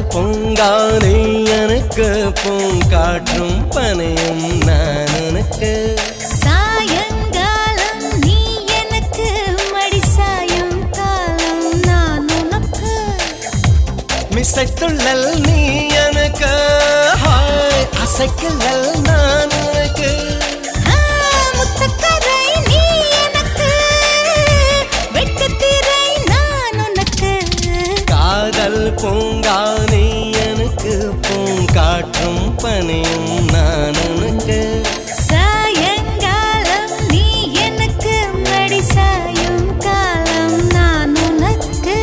பொங்கானே எனக்கு பூங்காற்றும் பனையும் நான் உனக்கு சாயங்காலம் நீ எனக்கு மடி சாயும் காலம் நான் உனக்கு மிசைத்துள்ளல் நீ எனக்கு அசைக்கல் நான் உனக்கு முத்தக்கரை நீ எனக்கு வெட்கத்திரை நான் உனக்கு காதல் பூங்கானே எனக்கு பூங்காற்றும் பனையும் நான் உனக்கு சாயங்காலம் நீ எனக்கு மடி சாயும் காலம் நான் உனக்கு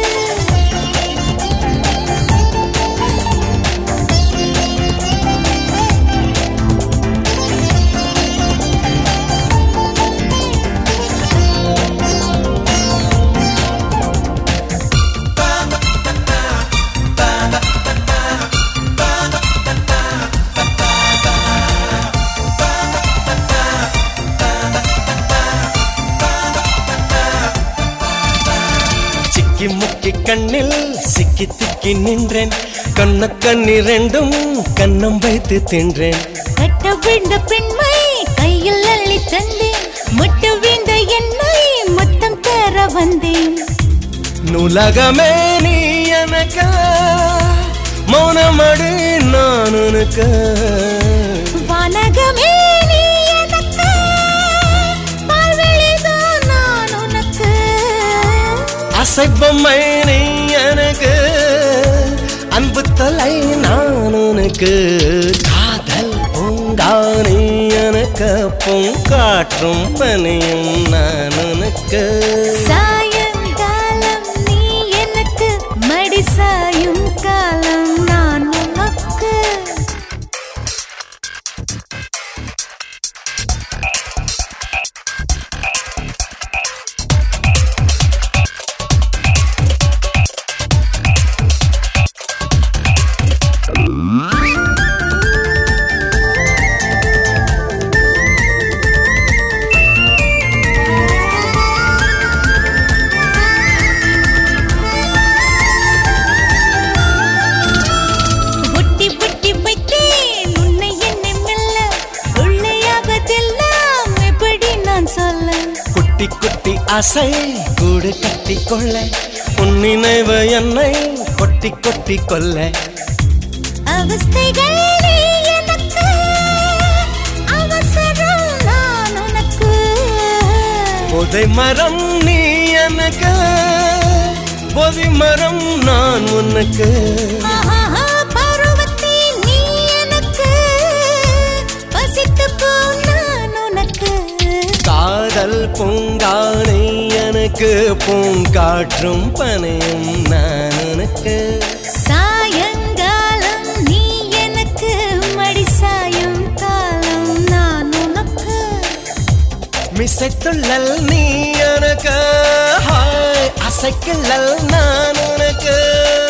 முக்கி கண்ணில் சிக்கி திக்கி நின்றேன் கண்ண கண்ணிரண்டும் கண்ணம் வைத்து தின்றேன் கட்ட விழுந்த பெண்மை கையில் அள்ளி தந்தேன் முட்டு வீழ்ந்த என்னை மொத்தம் தர வந்தேன் நுலகமே நீ எனக்கு மௌனமடு நான் உனக்கு வானகமே நீ எனக்கு பால்வெளிதான் நான் உனக்கு அசைப்பம்மை நீ எனக்கு அன்பு தலை நான் உனக்கு காதல் பூங்கானே எனக்கு பூங்காற்றும் பனையும் நான் உனக்கு சாயங்காலம் நீ எனக்கு மடி சாயும் காலம் நான் உனக்கு குட்டி குட்டி ஆசை கூடு கட்டி கொள்ள உன் நினைவு என்னை கொட்டி கொட்டி கொள்ள அவஸ்தைகள் எனக்கு அவசரம் நான் உனக்கு போதை மரம் நீ எனக்கு போதை மரம் நான் உனக்கு பருவத்தை நீ எனக்கு பசித்து போ நான் உனக்கு காதல் பூங்கானே எனக்கு பூங்காற்றும் பனையும் நான் உனக்கு சாயங்காலம் நீ எனக்கு மடி சாயும் காலம் நான் உனக்கு மிசைத்துள்ளல் நீ எனக்கு அசைக்கல் நான் உனக்கு